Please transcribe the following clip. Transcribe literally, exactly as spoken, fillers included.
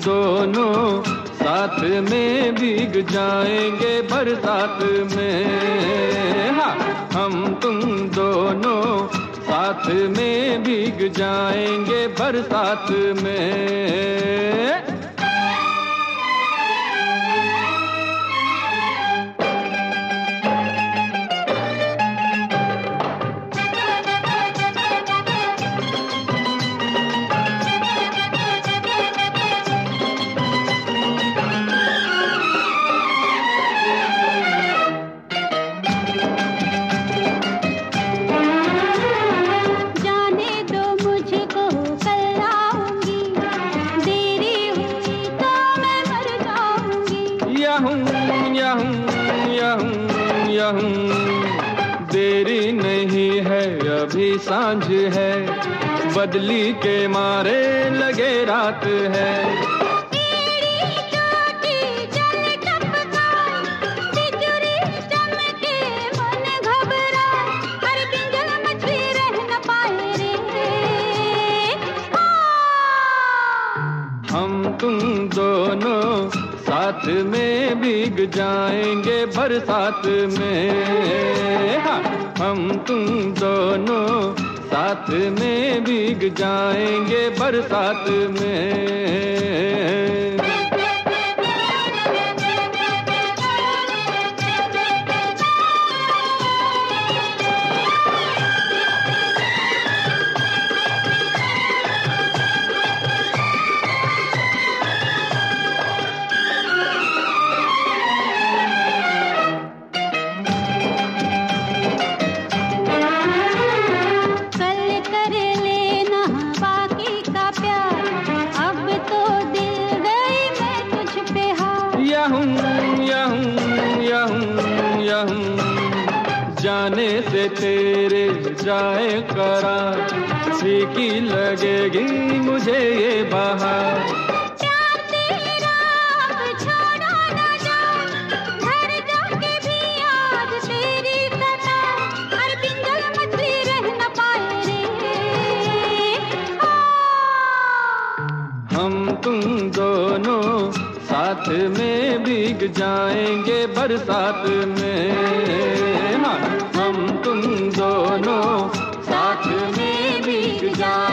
दोनों साथ में भीग जाएंगे बरसात में। हाँ, हम तुम दोनों साथ में भीग जाएंगे बरसात में। देरी नहीं है अभी सांझ है, बदली के मारे लगे रात है। हम तुम दोनों साथ में भीग जाएंगे बरसात में। हाँ, हम तुम दोनों साथ में भीग जाएंगे बरसात में। जाने से तेरे जाए करार, फीकी लगेगी मुझे ये बहार। प्यार तेरा छोड़ा न जाऊं, घर जाके भी याद तेरी सता, हर पिंजल मछली रह न पाए रे। हम तुम दोनों साथ में भीग जाएंगे बरसात में। हाँ, हम तुम दोनों साथ में भीग जाएंगे।